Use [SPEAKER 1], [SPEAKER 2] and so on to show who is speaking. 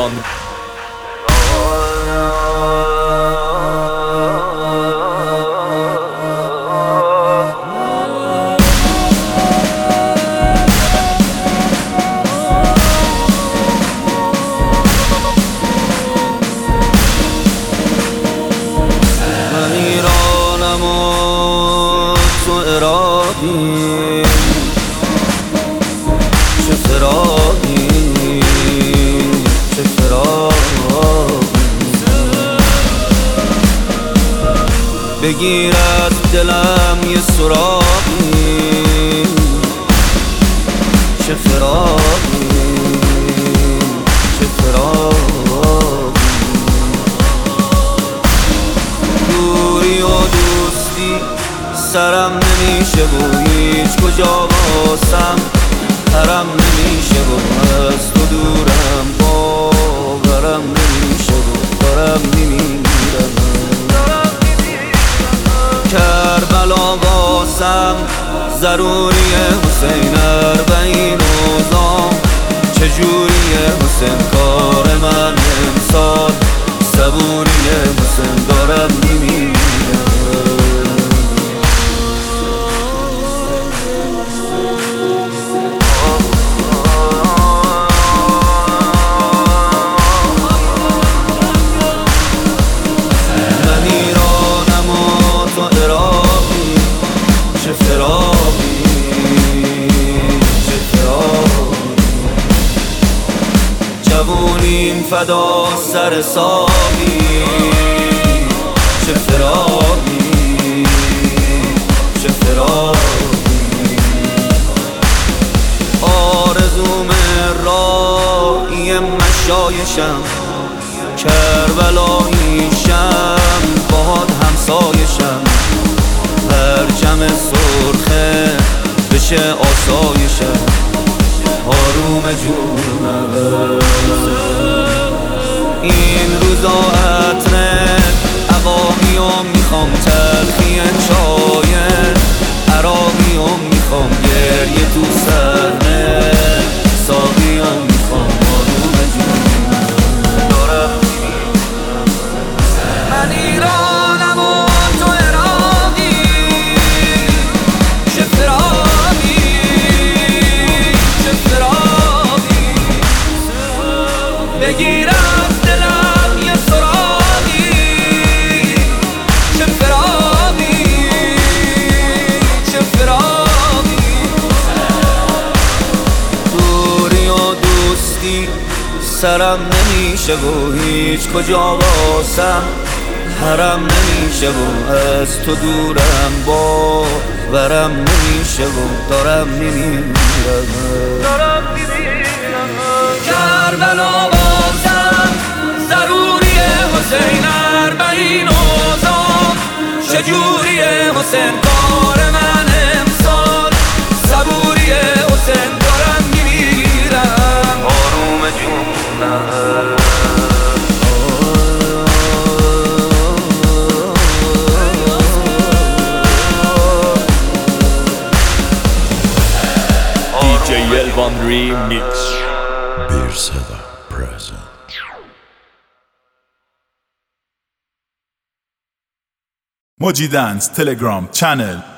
[SPEAKER 1] الوان.
[SPEAKER 2] من ایرانم و تو عراقی، چه فراقی چه فراقی. بگیر از دلم یه سراغی، چه فراقی چه فراقی. دوری و دوستی سرم نمیشه و هیچ کجا واسم حرم نمیشه و از تو دورم باورم نمیشه و دارم میمیرم. کربلا واسم ضروریه حسین، اربعین اوزام چجوریه حسین، کار من امسال صبوریه حسین، دارم میمیرم. جوونیم فدا سر ساقی، چه فراقی چه فراقی. آرزوم راهی مشایشم، کربلاییشم باهات همسایشم. پرچم سرخه بشه آسایشم، آروم جونم. این روزا عطر عقاقیام میخوام، تلخی چای عراقیام میخوام، گریه تو سرنه ساقیام میخوام، آروم جونم. دارم من ایرانم و تو عراقی، چه فراقی چه فراقی. بگیر از دلم یه سراغی، چه فراقی چه فراقی. دوری و دوستی سرم نمیشه و هیچ کجا واسم حرم نمیشه و از تو دورم باورم نمیشه و دارم میمیرم. کربلا واسم ضروریه حسین، اربعین اوزام چجوریه حسین، کار من امسال صبوریه حسین، دارم میمیرم. آروم جونم.
[SPEAKER 1] DJ الوان ریمیکس.
[SPEAKER 3] Birsada present.
[SPEAKER 4] Moji Dance Telegram channel